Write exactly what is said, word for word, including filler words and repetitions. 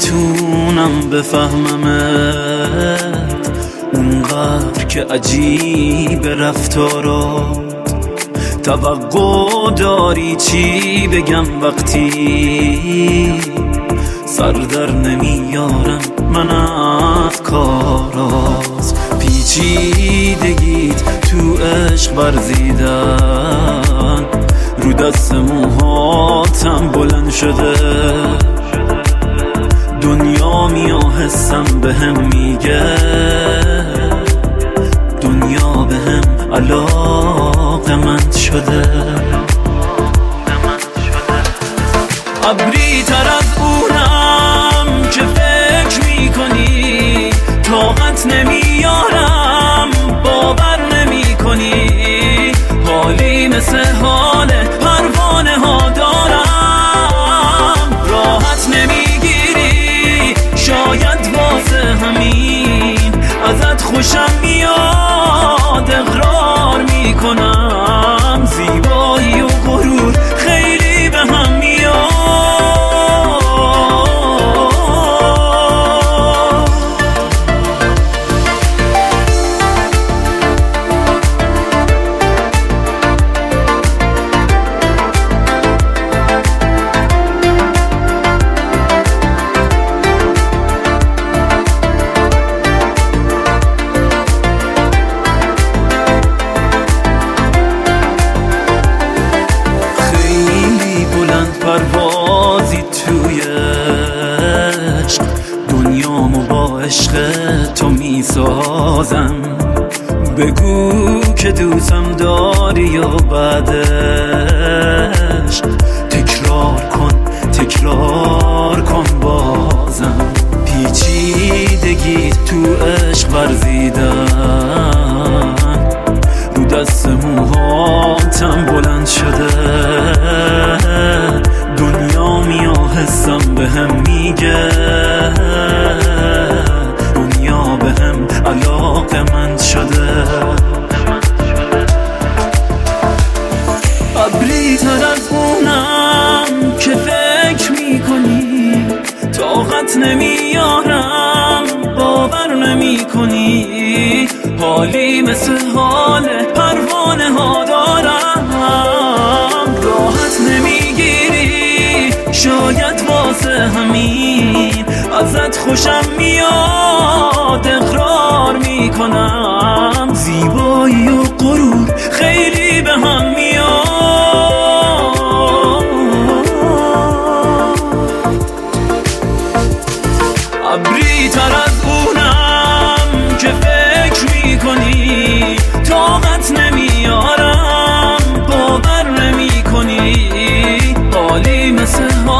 نمیتونم بفهممت اونقدر که عجیب رفتارات. توقع داری چی بگم وقتی سر در نمیارم من از کاراز. پیچیدگیت تو عشق ورزیدن رو دست موهاتم بلند شده. دنیا میاحسم به هم میگه، دنیا به هم علاقمند شده. ابری تر از اونم که فکر میکنی، طاقت نمیارم باور نمیکنی. حالی مثل حال پروانه ها دارم، راحت نمیگیری شاید واسه همین ازت خوشم میاد. اقرار میکنم زیبایی و غرور خیلی به هم میاد. پروازی توی عشق، دنیامو با عشق تو میسازم. بگو که دوستم داری و بعدش تکرار کن تکرار کن بازم. پیچیدگی تو عشق ورزیدن رو دست موهاتم بلند شده. دنیا میاحسم به هم میگه، دنیا به هم علاقمند شده. ابری تر از اونم که فکر میکنی، طاقت نمیارم باور نمیکنی. حالی مثل حال پروانه ها دارم، راحت نمیگیری شاید واسه همین ازت خوشم میاد. اقرار میکنم زیبایی و غرور خیلی به هم میاد. ابری تر از اونم که فکر میکنی، طاقت نمیارم باور نمیکنی. حالی مثل